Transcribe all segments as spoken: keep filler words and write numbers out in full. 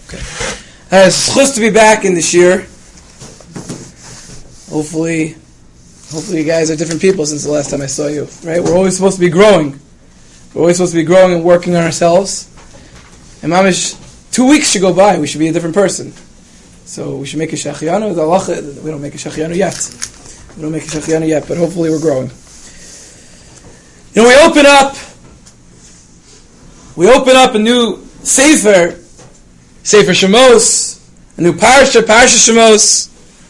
Okay. Uh, it's supposed to be back in this year. Hopefully, hopefully you guys are different people since the last time I saw you. Right? We're always supposed to be growing. We're always supposed to be growing and working on ourselves. And mamish, two weeks should go by. We should be a different person. So we should make a shachianu. We don't make a shachianu yet. We don't make a shachianu yet, but hopefully we're growing. You know, we open up. We open up a new sefer, Sefer Shemos, a new parsha, Parsha Shemos.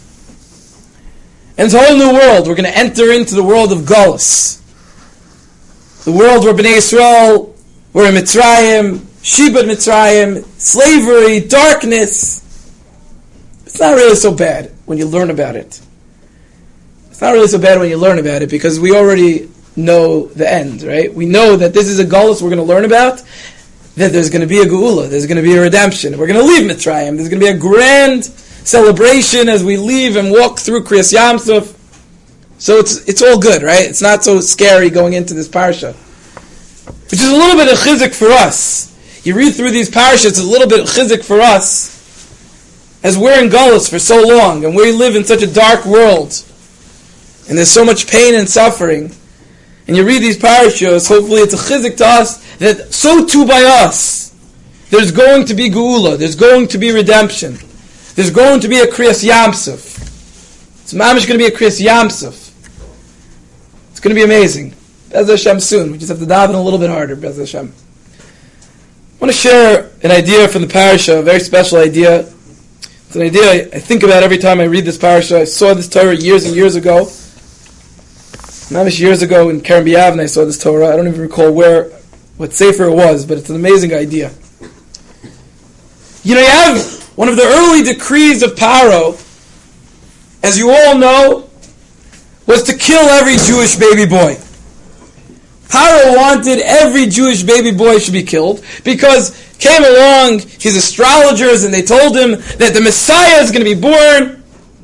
And it's a whole new world. We're going to enter into the world of Galus. The world where Bnei Yisrael were in Mitzrayim, Shibud Mitzrayim, slavery, darkness. It's not really so bad when you learn about it. It's not really so bad when you learn about it because we already know the end, right? We know that this is a Galus we're going to learn about, that there's going to be a Geula, there's going to be a redemption. We're going to leave Mitzrayim. There's going to be a grand celebration as we leave and walk through Kriyas Yamsuf. So it's it's all good, right? It's not so scary going into this parsha. Which is a little bit of chizik for us. You read through these parashas, it's a little bit of chizik for us as we're in Galus for so long and we live in such a dark world and there's so much pain and suffering. And you read these parashas, hopefully it's a chizik to us that so too by us, there's going to be geula, there's going to be redemption, there's going to be a Kriyas Yamsuf. It's mamish going to be a Kriyas Yamsuf. It's going to be amazing. Bez Hashem soon. We just have to daven a little bit harder. Bez Hashem. I want to share an idea from the parasha, a very special idea. It's an idea I, I think about every time I read this parasha. I saw this Torah years and years ago. Mamish years ago in Kerem B'Yavne I saw this Torah. I don't even recall where, what sefer it was, but it's an amazing idea. You know, you have one of the early decrees of Paro, as you all know, was to kill every Jewish baby boy. Paro wanted every Jewish baby boy should be killed because came along his astrologers and they told him that the Messiah is going to be born,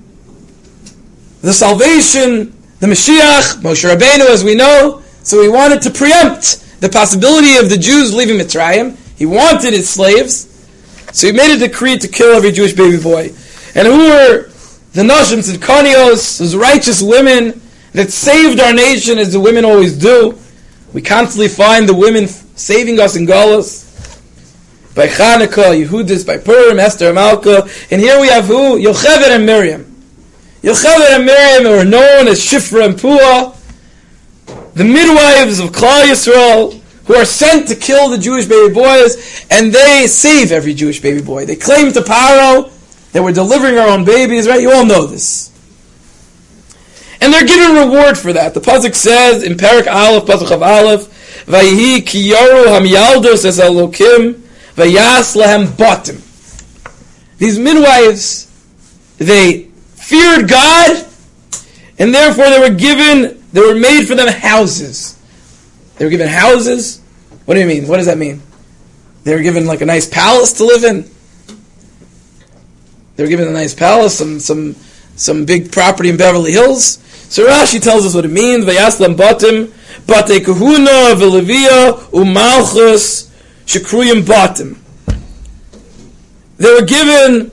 the salvation, the Mashiach, Moshe Rabbeinu, as we know. So he wanted to preempt the possibility of the Jews leaving Mitzrayim. He wanted his slaves. So he made a decree to kill every Jewish baby boy. And who were the Nashim Tzidkanios, those righteous women that saved our nation as the women always do? We constantly find the women saving us in Galus. By Chanukah, Yehudis, by Purim, Esther, Malka. And here we have who? Yocheved and Miriam. Yocheved and Miriam are known as Shifra and Puah, the midwives of Klal Yisrael, who are sent to kill the Jewish baby boys, and they save every Jewish baby boy. They claim to Paro that we're delivering our own babies, right? You all know this. And they're given reward for that. The pasuk says in Perek Aleph, pasuk of Aleph, Vayihi ki yaru hamyaldos es Elokim, vayas lahem batim. These midwives, they feared God, and therefore they were given, they were made for them houses. They were given houses? What do you mean? What does that mean? They were given like a nice palace to live in? They were given a nice palace, some some some big property in Beverly Hills. So Rashi tells us what it means. Vayaslam batim, bate kahuna, velevia, umalchus, shekruyim batim. They were given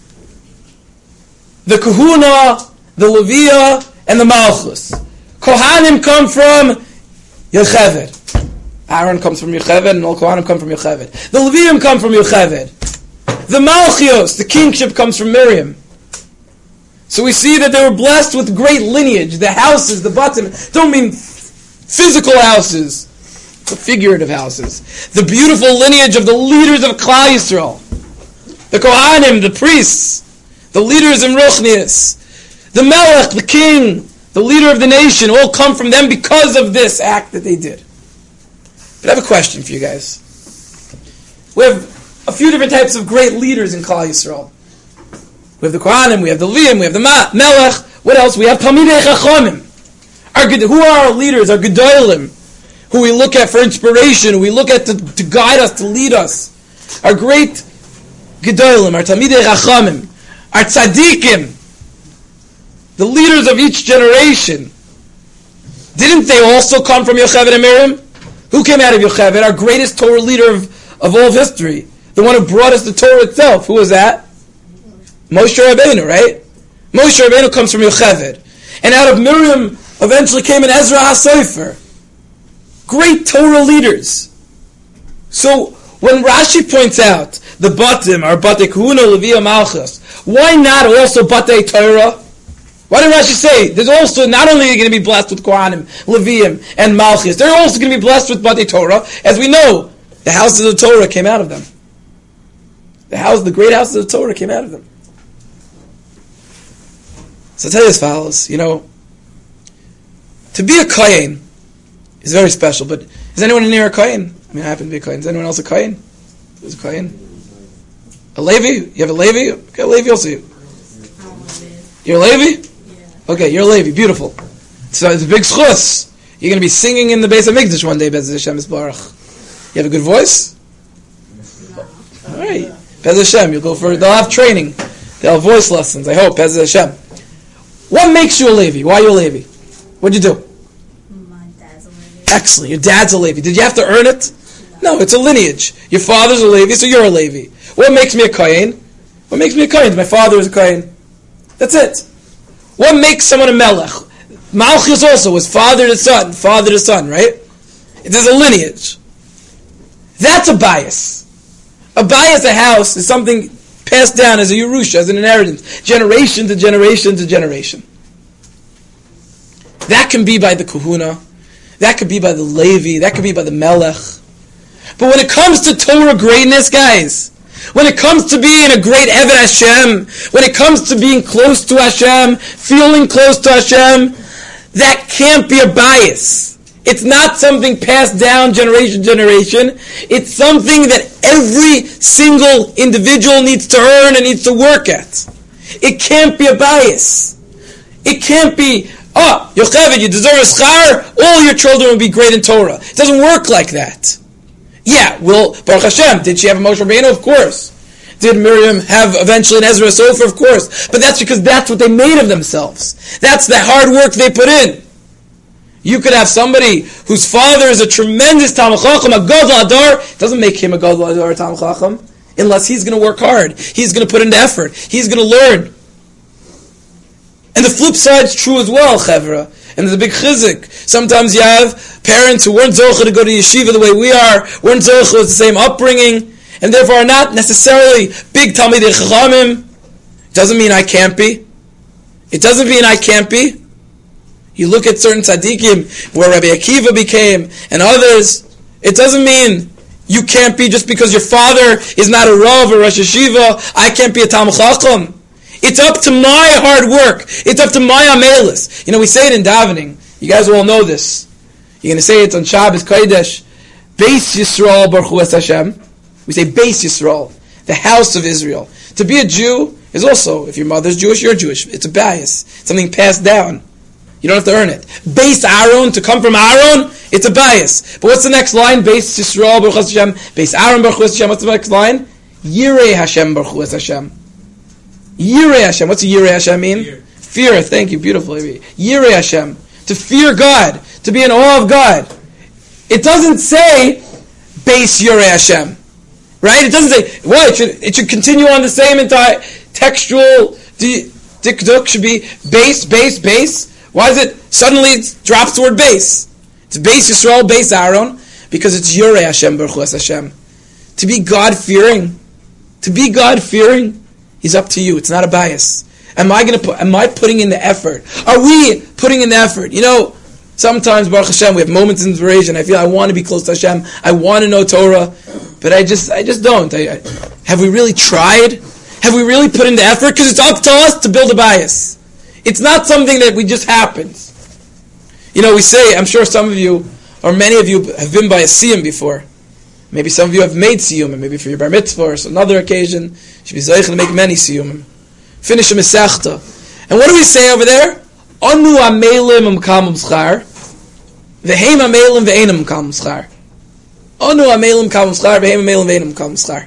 the kahuna, the levia, and the malchus. Kohanim come from Yocheved. Aaron comes from Yocheved, and all Kohanim come from Yocheved. The Levium come from Yocheved. The Malchios, the kingship, comes from Miriam. So we see that they were blessed with great lineage. The houses, the batim, don't mean physical houses, but figurative houses. The beautiful lineage of the leaders of Klal Yisrael. The Kohanim, the priests, the leaders in Ruchnius, the Melech, the king, the leader of the nation, all come from them because of this act that they did. But I have a question for you guys. We have a few different types of great leaders in Klal Yisrael. We have the Kohanim, we have the Levium, we have the Ma- Melech. What else? We have Talmidei Chachamim. Our, who are our leaders, our Gedolim, who we look at for inspiration, who we look at to, to guide us, to lead us. Our great Gedolim, our Talmidei Chachamim, our Tzadikim, the leaders of each generation. Didn't they also come from Yocheved and Miriam? Who came out of Yocheved? Our greatest Torah leader of, of all of history. the one who brought us the Torah itself. Who was that? Moshe Rabbeinu, right? Moshe Rabbeinu comes from Yocheved. And out of Miriam eventually came an Ezra HaSofer. Great Torah leaders. So when Rashi points out the Batim are Batei Kahuna, Leviya, Malchus, why not also Batei Torah? Why did Rashi say there's also not only going to be blessed with Kohanim, Leviim, and Malchus, they're also going to be blessed with Batei Torah. As we know, the house of the Torah came out of them. The house, the great house of the Torah came out of them. So I'll tell you as follows, you know, to be a Kohen is very special, but is anyone in here a Kohen? I mean, I happen to be a Kohen. Is anyone else a Kohen? Who's a Kohen? A Levi? You have a Levi? Okay, a Levi also. You're a Levi? Yeah. Okay, you're a Levi. Beautiful. So it's a big schus. You're going to be singing in the Beis HaMikdash one day, Bez Hashem Yisbarach. You have a good voice? No. All right. Bez Hashem, you'll go for, they'll have training. They'll have voice lessons, I hope, Bez Hashem. What makes you a Levi? Why are you a Levi? What'd you do? My dad's a Levi. Excellent. Your dad's a Levi. Did you have to earn it? No, it's a lineage. Your father's a Levi, so you're a Levi. What makes me a Kohen? What makes me a Kohen? My father is a Kohen. That's it. What makes someone a Melech? Malchus also was father to son, father to son, right? There's a lineage. That's a bias. A bias, a house, is something passed down as a Yerusha, as an inheritance, generation to generation to generation. That can be by the Kahuna, that could be by the Levi, that could be by the Melech. But when it comes to Torah greatness, guys, when it comes to being a great Eved Hashem, when it comes to being close to Hashem, feeling close to Hashem, that can't be a bias. It's not something passed down generation to generation. It's something that every single individual needs to earn and needs to work at. It can't be a bias. It can't be, oh, Yocheved, you deserve a schar, all your children will be great in Torah. It doesn't work like that. Yeah, well, Baruch Hashem, did she have a Moshe Rabbeinu? Of course. Did Miriam have eventually an Ezra HaSofer? Of course. But that's because that's what they made of themselves. That's the hard work they put in. You could have somebody whose father is a tremendous Talmid Chacham, a Gadol Adar. It doesn't make him a Gadol Adar or Talmid Chacham unless he's going to work hard. He's going to put into effort. He's going to learn. And the flip side's true as well, Chevra. And there's a big chizik. Sometimes you have parents who weren't zocha to go to yeshiva the way we are, weren't zocha with the same upbringing, and therefore are not necessarily big Talmidei Chachamim. Doesn't mean I can't be. It doesn't mean I can't be. You look at certain tzaddikim where Rabbi Akiva became and others. It doesn't mean you can't be just because your father is not a Rav or Rosh Yeshiva. I can't be a Talmid Chacham. It's up to my hard work. It's up to my amelis. You know, we say it in davening. You guys all know this. You're going to say it on Shabbos Kodesh. Beis Yisrael Baruch Hu Es Hashem. We say Beis Yisrael, the house of Israel. To be a Jew is also, if your mother's Jewish, you're Jewish. It's a bias. It's something passed down. You don't have to earn it. Beis Aaron, to come from Aaron, it's a bias. But what's the next line? Beis Yisrael Baruch Hu Es Hashem. Beis Aaron Baruch Hu Es Hashem. What's the next line? Yirei Hashem Baruch Hu Es Hashem. Yirei Hashem. What's Yirei Hashem mean? Fear. Fear. Thank you. Beautiful. Yirei Hashem. To fear God. To be in awe of God. It doesn't say Beis Yirei Hashem. Right? It doesn't say, what? It should, it should continue on the same entire textual dikduk should be base, base, base. Why is it suddenly it drops the word base? It's Beis Yisrael, Beis Aaron, because it's Yirei Hashem Baruch Hu Es Hashem. To be God-fearing. To be God-fearing is up to you. It's not a bias. Am I going to put? Am I putting in the effort? Are we putting in the effort? You know, sometimes Baruch Hashem, we have moments of inspiration. I feel I want to be close to Hashem. I want to know Torah, but I just, I just don't. I, I, have we really tried? Have we really put in the effort? Because it's up to us to build a bias. It's not something that we just happens. You know, we say. I'm sure some of you, or many of you, have been by a siyum before. Maybe some of you have made siyum, and maybe for your bar mitzvah or another occasion, you should be zeichen to make many siyumim. Finish a mesechta. And what do we say over there? Anu amelim umkamim schar, v'heim amelim v'einam umkamim schar. Anu amelim umkamim schar, v'heim amelim v'einam umkamim schar.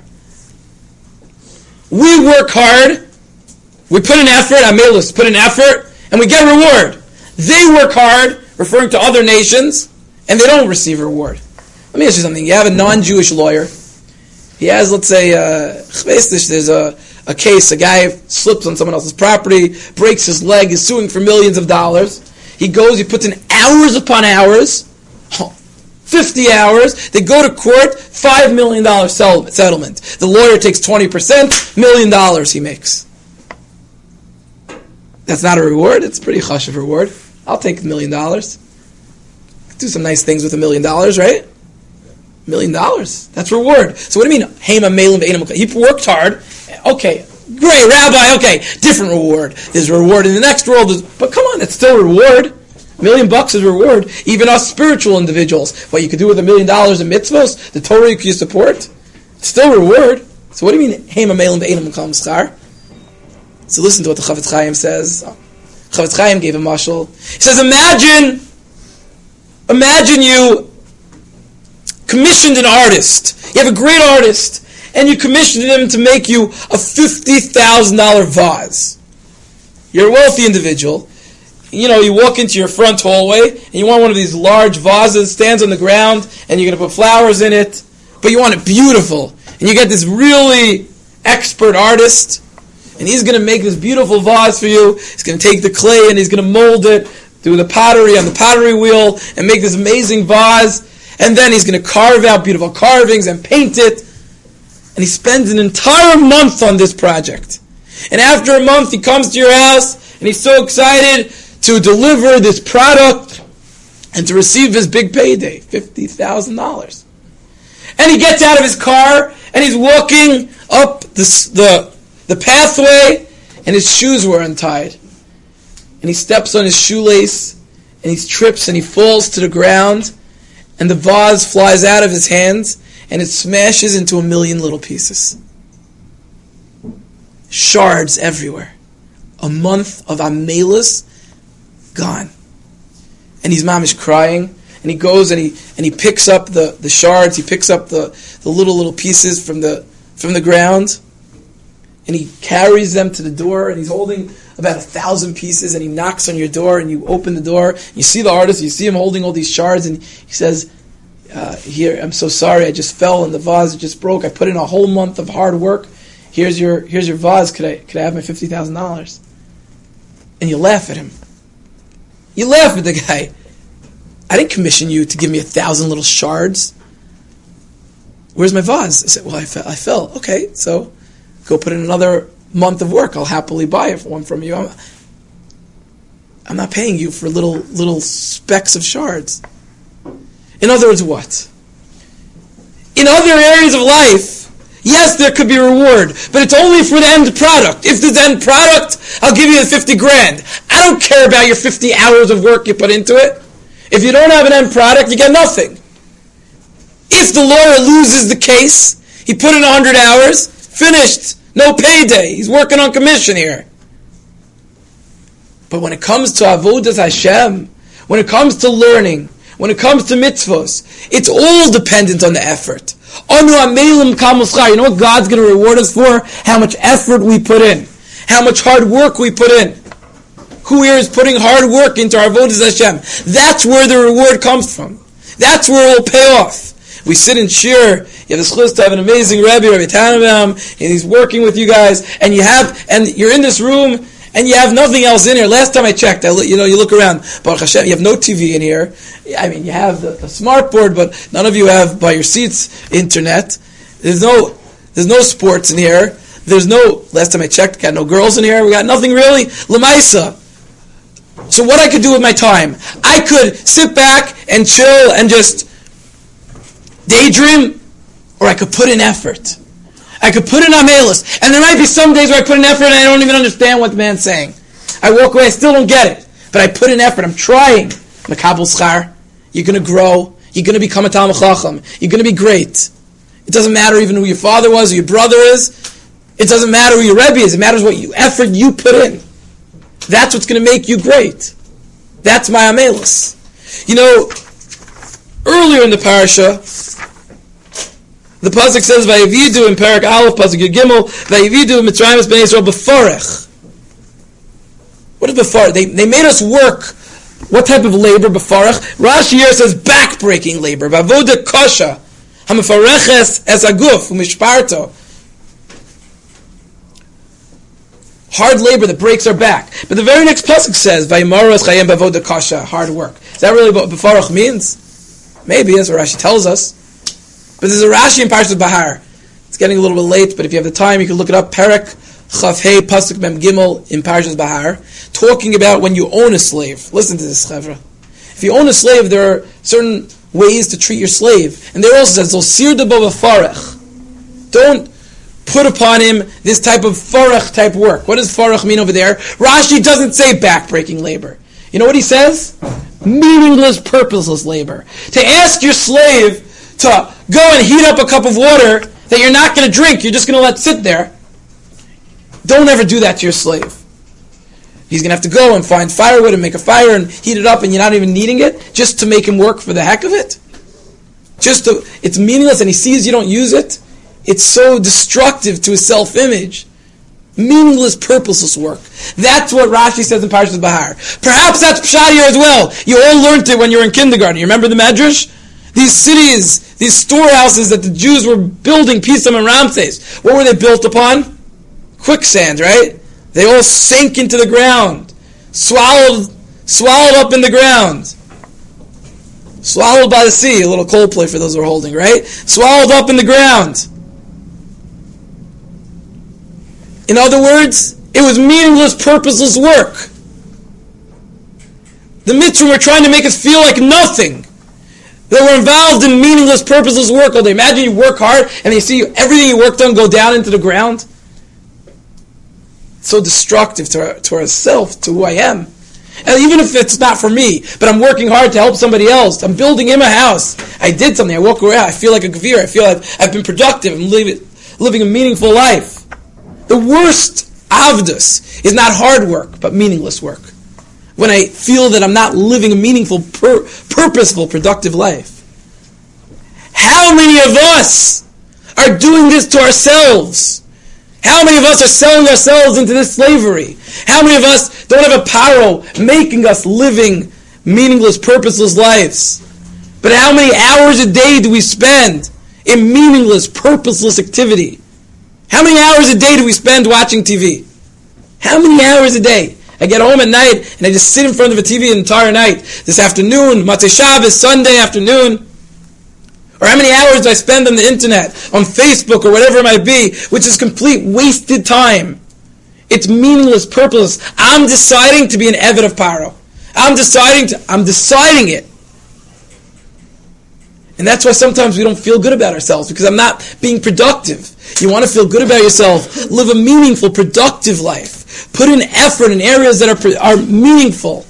We work hard, we put an effort, amelis put an effort, and we get reward. They work hard, referring to other nations, and they don't receive reward. Let me ask you something. You have a non-Jewish lawyer. He has, let's say, uh, there's a, a case, a guy slips on someone else's property, breaks his leg, is suing for millions of dollars. He goes, he puts in hours upon hours, fifty hours, they go to court, five million dollars settlement. The lawyer takes twenty percent, million dollars he makes. That's not a reward, it's a pretty chashuv reward. I'll take a million dollars. Do some nice things with a million dollars, right? Million dollars. That's reward. So what do you mean? Hema melim ve'enam? He worked hard. Okay, great, Rabbi. Okay, different reward. There's a reward in the next world. But come on, it's still a reward. A million bucks is a reward. Even us spiritual individuals, what you could do with a million dollars in mitzvos, the Torah you can support, it's still a reward. So what do you mean? Hema melim ve'enam kol schar? So listen to what the Chavetz Chaim says. Chavetz Chaim gave a mashal. He says, imagine, imagine you commissioned an artist. You have a great artist, and you commissioned him to make you a fifty thousand dollars vase. You're a wealthy individual. You know, you walk into your front hallway, and you want one of these large vases, stands on the ground, and you're going to put flowers in it, but you want it beautiful. And you get this really expert artist, and he's going to make this beautiful vase for you. He's going to take the clay, and he's going to mold it, do the pottery on the pottery wheel, and make this amazing vase. And then he's going to carve out beautiful carvings and paint it. And he spends an entire month on this project. And after a month, he comes to your house, and he's so excited to deliver this product and to receive his big payday, fifty thousand dollars. And he gets out of his car, and he's walking up the, the, the pathway, and his shoes were untied. And he steps on his shoelace, and he trips, and he falls to the ground, and the vase flies out of his hands, and it smashes into a million little pieces. Shards everywhere. A month of amelus gone. And he's mamish crying, and he goes and he and he picks up the, the shards, he picks up the, the little little pieces from the from the ground, and he carries them to the door, and he's holding about a thousand pieces, and he knocks on your door, and you open the door, you see the artist, you see him holding all these shards, and he says, uh, here, I'm so sorry, I just fell, and the vase just broke, I put in a whole month of hard work, here's your here's your vase, could I could I have my fifty thousand dollars? And you laugh at him. You laugh at the guy. I didn't commission you to give me a thousand little shards. Where's my vase? I said, well, I fell. I fell. Okay, so go put in another month of work. I'll happily buy it for one from you. I'm, I'm not paying you for little little specks of shards. In other words, what? In other areas of life, yes, there could be reward, but it's only for the end product. If there's end product, I'll give you the fifty grand. I don't care about your fifty hours of work you put into it. If you don't have an end product, you get nothing. If the lawyer loses the case, he put in one hundred hours, finished, no payday. He's working on commission here. But when it comes to avodas Hashem, when it comes to learning, when it comes to mitzvos, it's all dependent on the effort. You know what God's going to reward us for? How much effort we put in. How much hard work we put in. Who here is putting hard work into our avodas Hashem? That's where the reward comes from. That's where it will pay off. We sit in shir, you have the schus to have an amazing Rebbe, Rabbi Tannenbaum, and he's working with you guys, and you have, and you're in this room, and you have nothing else in here. Last time I checked, I, you know, you look around, Baruch Hashem, you have no T V in here. I mean, you have the, the smart board, but none of you have by your seats internet. There's no, there's no sports in here. There's no, last time I checked, got no girls in here. We got nothing really. Lamaisa. So what I could do with my time? I could sit back and chill and just daydream, or I could put in effort. I could put in amelus. And there might be some days where I put in effort and I don't even understand what the man's saying. I walk away, I still don't get it. But I put in effort, I'm trying. Makabel schar. You're going to grow. You're going to become a Talmid Chacham. You're going to be great. It doesn't matter even who your father was or your brother is. It doesn't matter who your Rebbe is. It matters what you, effort you put in. That's what's going to make you great. That's my amelus. You know, earlier in the parasha, the pasuk says, "Vayividu" in Parak Aleph, pasuk Yud Gimel, "Vayividu Mitzrayim es Bnei Yisrael b'farech." What is b'farech? They they made us work. What type of labor b'farech? Rashi here says back-breaking labor. Vavoda kasha. Hamafareches es aguf umishparto. Hard labor that breaks our back. But the very next pasuk says, "Vayimaros chayim bavoda kasha," hard work. Is that really what befarach means? Maybe that's what Rashi tells us. But there's a Rashi in Parshas Bahar. It's getting a little bit late, but if you have the time, you can look it up. Perek Chaf Hei Pasuk Mem Gimel in Parshas Bahar, talking about when you own a slave. Listen to this, Chavra. If you own a slave, there are certain ways to treat your slave, and there also says, "Zosir debo b'farach." Don't put upon him this type of farach type work. What does farach mean over there? Rashi doesn't say back-breaking labor. You know what he says? Meaningless, purposeless labor. To ask your slave to go and heat up a cup of water that you're not going to drink, you're just going to let sit there. Don't ever do that to your slave. He's going to have to go and find firewood and make a fire and heat it up, and you're not even needing it, just to make him work for the heck of it. Just to, it's meaningless, and he sees you don't use it. It's so destructive to his self-image. Meaningless, purposeless work. That's what Rashi says in Parshas Bahar. Perhaps that's Pshat here as well. You all learned it when you were in kindergarten. You remember the Medrash? These cities, these storehouses that the Jews were building, Pisam and Ramses, what were they built upon? Quicksand, right? They all sank into the ground. Swallowed, swallowed up in the ground. Swallowed by the sea. A little Coldplay for those who are holding, right? Swallowed up in the ground. In other words, it was meaningless, purposeless work. The Mitzvah were trying to make us feel like nothing. They were involved in meaningless, purposeless work all day. Imagine you work hard and you see everything you worked on go down into the ground. It's so destructive to, our, to ourselves, to who I am. And even if it's not for me, but I'm working hard to help somebody else. I'm building him a house. I did something. I walk around. I feel like a gavir. I feel like I've been productive. I'm living, living a meaningful life. The worst avdus is not hard work, but meaningless work. When I feel that I'm not living a meaningful, pur- purposeful, productive life. How many of us are doing this to ourselves? How many of us are selling ourselves into this slavery? How many of us don't have a paro making us living meaningless, purposeless lives? But how many hours a day do we spend in meaningless, purposeless activity? How many hours a day do we spend watching T V? How many hours a day? I get home at night and I just sit in front of a T V the entire night. This afternoon, Matzah Shabbos, Sunday afternoon. Or how many hours do I spend on the internet, on Facebook or whatever it might be, which is complete wasted time. It's meaningless, purposeless. I'm deciding to be an Eved of Paro. I'm deciding to, I'm deciding it. And that's why sometimes we don't feel good about ourselves, because I'm not being productive. You want to feel good about yourself. Live a meaningful, productive life. Put in effort in areas that are are meaningful.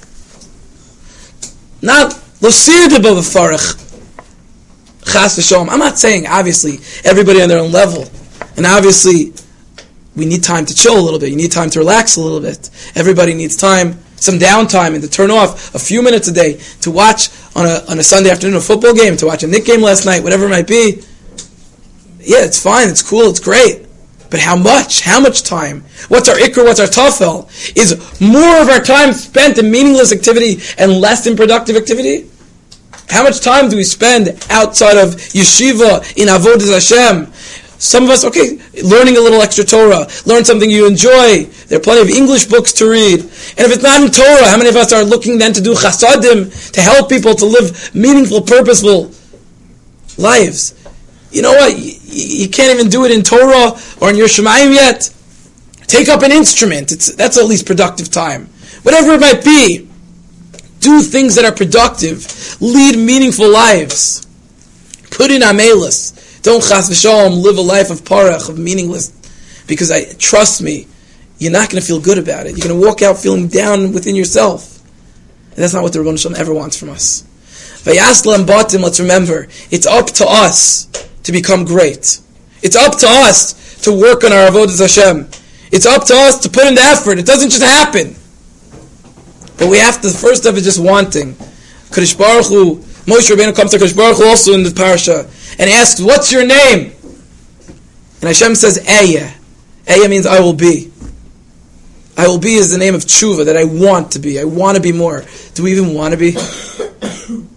Not losir de b'farach. Chas v'sholom. I'm not saying, obviously, everybody on their own level. And obviously, we need time to chill a little bit. You need time to relax a little bit. Everybody needs time, some downtime, and to turn off a few minutes a day, to watch on a on a Sunday afternoon a football game, to watch a Knick game last night, whatever it might be. Yeah, it's fine, it's cool, it's great. But how much? How much time? What's our ikr, what's our tafel? Is more of our time spent in meaningless activity and less in productive activity? How much time do we spend outside of yeshiva, in avodas Hashem? Some of us, okay, learning a little extra Torah, learn something you enjoy. There are plenty of English books to read. And if it's not in Torah, how many of us are looking then to do chasadim, to help people to live meaningful, purposeful lives? You know what? You, you can't even do it in Torah or in your Shemayim yet. Take up an instrument. It's, that's at least productive time. Whatever it might be, do things that are productive. Lead meaningful lives. Put in amelis. Don't chas v'shalom live a life of parach, of meaningless. Because I trust me, you're not going to feel good about it. You're going to walk out feeling down within yourself. And that's not what the Rebbeinu Shalom ever wants from us. Vayaslam batim, let's remember, it's up to us to become great. It's up to us to work on our avodas Hashem. It's up to us to put in the effort. It doesn't just happen. But we have to, the first step is just wanting. Kadosh Baruch Hu, Moshe Rabbeinu comes to Kadosh Baruch Hu also in the parasha and asks, what's your name? And Hashem says, Ehyeh. Ehyeh means I will be. I will be is the name of tshuva, that I want to be. I want to be more. Do we even want to be?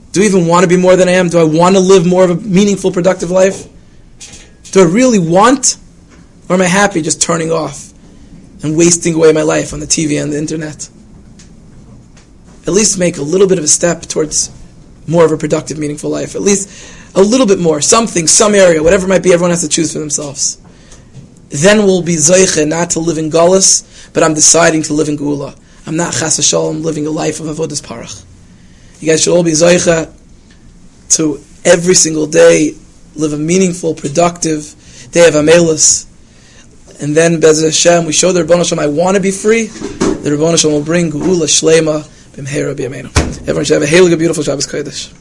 Do I even want to be more than I am? Do I want to live more of a meaningful, productive life? Do I really want? Or am I happy just turning off and wasting away my life on the T V and the internet? At least make a little bit of a step towards more of a productive, meaningful life. At least a little bit more. Something, some area, whatever it might be, everyone has to choose for themselves. Then we'll be zoiche not to live in Galus, but I'm deciding to live in Geula. I'm not chas v'shalom living a life of avodas parach. You guys should all be zoiche to every single day live a meaningful, productive day of Amelus. And then, Bez Hashem, we show the Rebbeinu Shalom, I want to be free. The Rebbeinu Shalom will bring Geula Shlema b'mheira b'yameinu. Everyone should have a hail, beautiful Shabbos Kodesh.